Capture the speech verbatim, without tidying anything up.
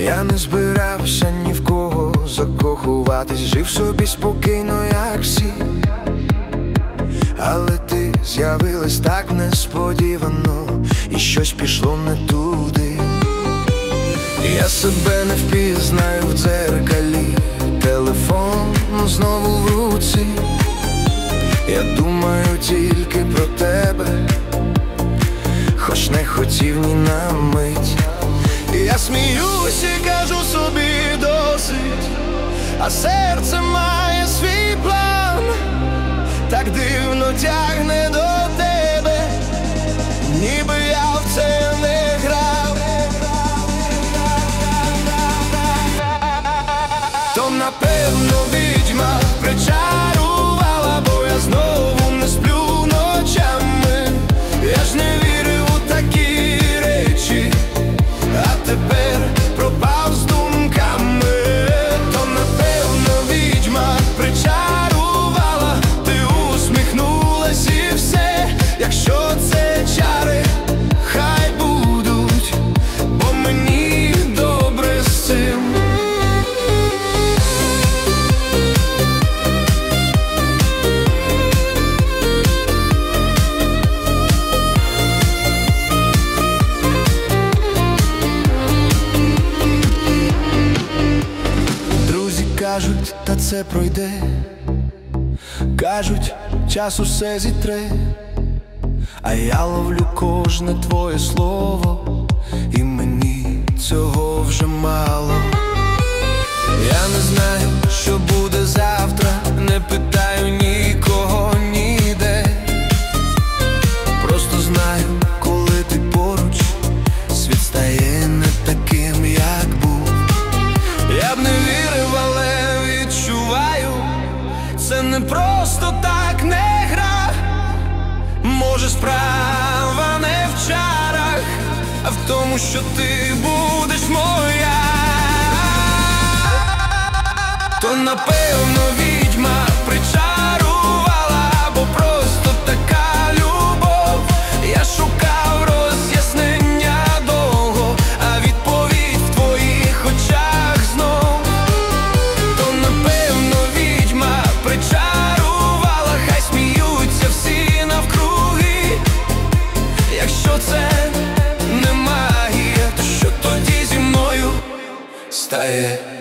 Я не збирався ні в кого закохуватись, жив собі спокійно, як всі. Але ти з'явилась так несподівано, і щось пішло не туди. Я себе не впізнаю в дзеркалі, телефон знову в руці. Я думаю тільки про тебе, хоч не хотів ні на мить. Я сміюсь і кажу собі досить, а серце має свій план. Так дивно тягне до тебе, ніби я в це не грав. То напевно відьма причарувала, бо я знову не сплю ночами. Я ж не вірив у такі речі, а тепер пропав з думками. То напевно відьма причарувала, ти усміхнулась і все. Якщо це чари, хай будуть, бо мені добре з цим. Кажуть, та це пройде, кажуть, час усе зітре, а я ловлю кожне твоє слово, і мені цього вже мало. Я не знаю, що буде завтра, не питаю нікого ніде. Просто знаю, коли ти поруч, світ стає не таким, як був. Я б не вірив, але відчуваю, це не просто так, не гра. Може, справа не в чарах, а в тому, що ти будеш моя. То напевно відьма причарувала, або просто така любов. Я шукав роз'яснення довго, а відповідь в твоїх очах знов. То напевно відьма причарувала, хай сміються всі навкруги. Якщо це не магія, то що тоді зі мною стає?